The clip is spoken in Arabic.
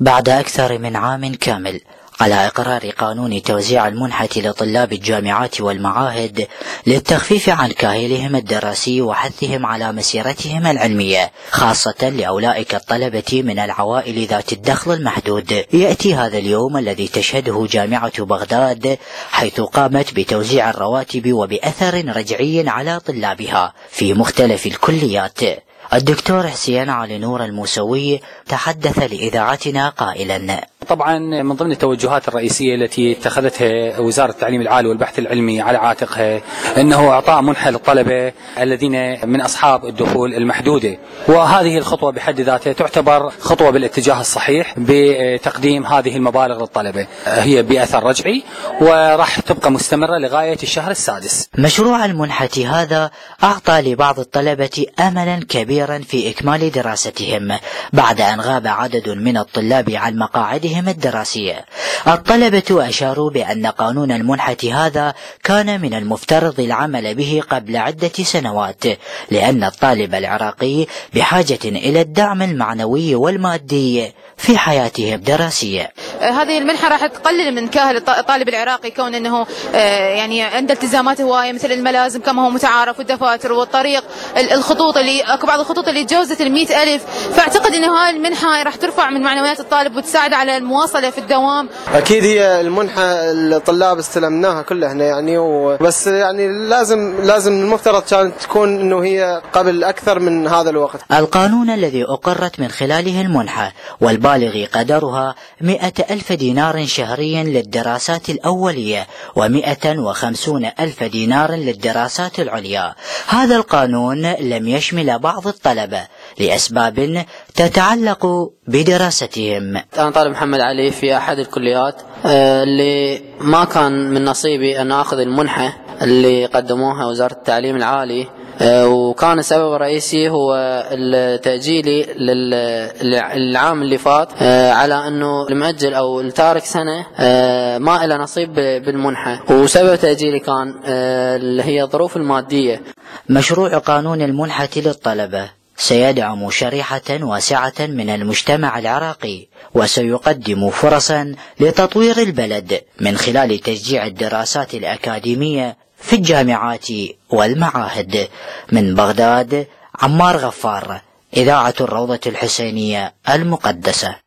بعد أكثر من عام كامل على إقرار قانون توزيع المنحة لطلاب الجامعات والمعاهد للتخفيف عن كاهلهم الدراسي وحثهم على مسيرتهم العلمية، خاصة لأولئك الطلبة من العوائل ذات الدخل المحدود، يأتي هذا اليوم الذي تشهده جامعة بغداد حيث قامت بتوزيع الرواتب وبأثر رجعي على طلابها في مختلف الكليات. الدكتور حسين علي نور الموسوي تحدث لإذاعتنا قائلا: طبعا من ضمن التوجهات الرئيسية التي اتخذتها وزارة التعليم العالي والبحث العلمي على عاتقها أنه إعطاء منحة للطلبة الذين من أصحاب الدخول المحدودة، وهذه الخطوة بحد ذاتها تعتبر خطوة بالاتجاه الصحيح بتقديم هذه المبالغ للطلبة، هي بأثر رجعي وراح تبقى مستمرة لغاية الشهر السادس. مشروع المنحة هذا أعطى لبعض الطلبة أملا كبيرا في إكمال دراستهم بعد أن غاب عدد من الطلاب عن مقاعدهم الدراسية. الطلبة أشاروا بأن قانون المنحة هذا كان من المفترض العمل به قبل عدة سنوات، لأن الطالب العراقي بحاجة إلى الدعم المعنوي والمادي في حياته الدراسية. هذه المنحة راح تقلل من كاهل الطالب العراقي، كون أنه يعني عنده التزامات هواية مثل الملازم كما هو متعارف والدفاتر والطريق، الخطوط اللي اكو بعض الخطوط اللي تجاوزت 100,000، فاعتقد أنه هاي المنحة راح ترفع من معنويات الطالب وتساعد على المواصلة في الدوام. أكيد هي المنحة الطلاب استلمناها كلها احنا يعني، بس يعني لازم المفترض كانت تكون أنه هي قبل أكثر من هذا الوقت. القانون الذي أقرت من خلاله المنحة والبالغ قدرها 100,000 دينار شهريا للدراسات الأولية و150,000 دينار للدراسات العليا. هذا القانون لم يشمل بعض الطلبة لأسباب تتعلق بدراستهم. أنا طالب محمد علي في أحد الكليات اللي ما كان من نصيبي أن أخذ المنحة اللي قدموها وزارة التعليم العالي، وكان السبب الرئيسي هو تأجيلي للعام اللي فات على أنه المؤجل أو التارك سنة ما إلى نصيب بالمنحة، وسبب تأجيلي كان اللي هي الظروف المادية. مشروع قانون المنحة للطلبة سيدعم شريحة واسعة من المجتمع العراقي، وسيقدم فرصا لتطوير البلد من خلال تشجيع الدراسات الأكاديمية في الجامعات والمعاهد. من بغداد، عمار غفار، إذاعة الروضة الحسينية المقدسة.